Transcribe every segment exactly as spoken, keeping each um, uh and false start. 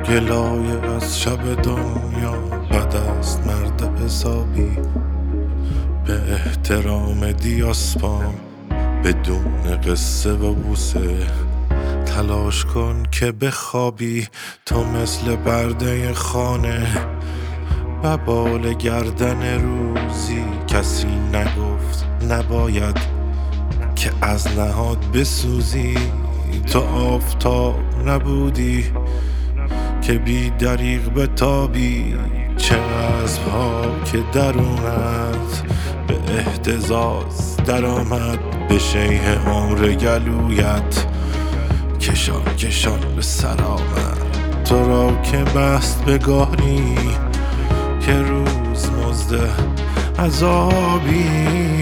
گلایه از شب دنیا بد است مرد حسابی. به احترام دیاسپام بدون قصه و بوسه تلاش کن که بخوابی تو مثل پرده خانه. ببال گردن روزی کسی نگفت نباید که از نهاد بسوزی. تو آفتاب نبودی که بی دریغ بتابی. چه عزم‌ها که درونت به اهتزاز در آمد. به شیه عمر گلویت کشان کشان به سر آمد. تو را که بست به گاری که روز مزد عذابی.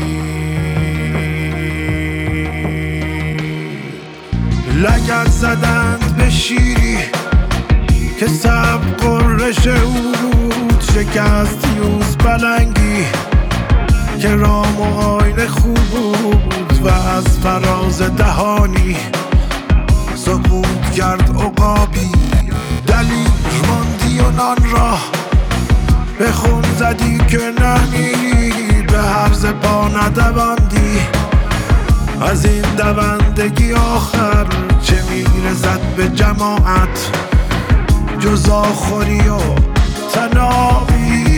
لگد زدند به شیری که سب قرش او بود. شکست یوز بلنگی که رام و آینه خوب بود و از فراز دهانی سکوت کرد عقابی. دلیل ماندی و نان را به خون زدی که نمیری. به هرز پا ندواندی از این دوندگی آخر چه میرزد به جماعت جز آخوری و تنابی.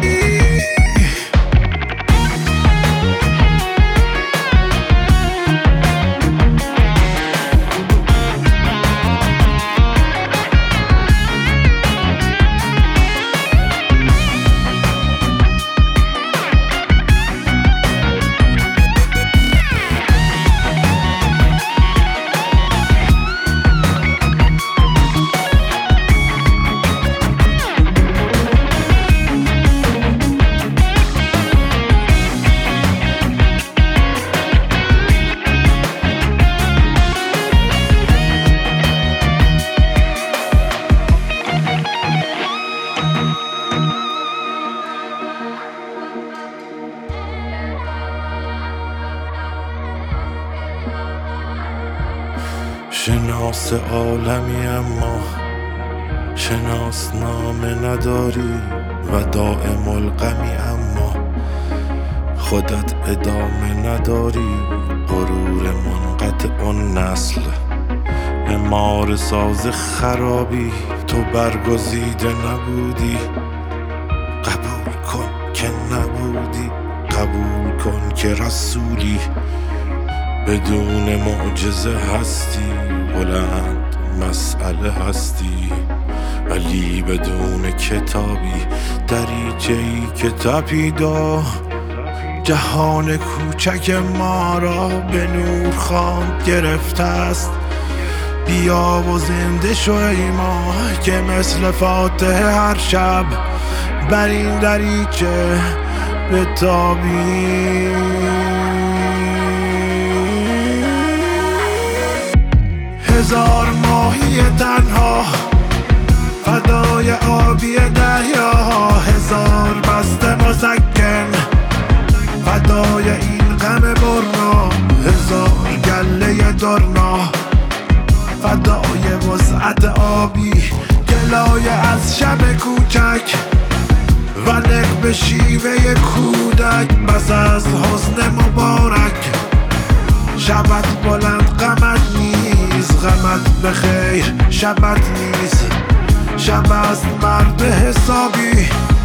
شناس عالمی اما شناس نامه نداری و دائم الغمی اما خودت ادامه نداری. غرور منقطع اون نسل امار ساز خرابی. تو برگزیده نبودی قبول کن که نبودی. قبول کن که رسولی بدون معجزه هستی. بلند مسئله هستی ولی بدون کتابی. دریچه‌ای که تپیدا جهان کوچک ما را به نور خواند گرفته است. بیا و زنده شو ای ما که مثل فاتحه هر شب بر این دریچه بتابی. هزار ماهی تنها فدای آبی دریا. هزار بسته مسکن فدای این غم برنا. هزار گله درنا فدای وسعت آبی. گلایه از شب کوچک و نق به شیوه کودک. بس از حسن مبارک شبت بلند غمت نیز. غمت به خیر شبت نیز. شب است مرد حسابی.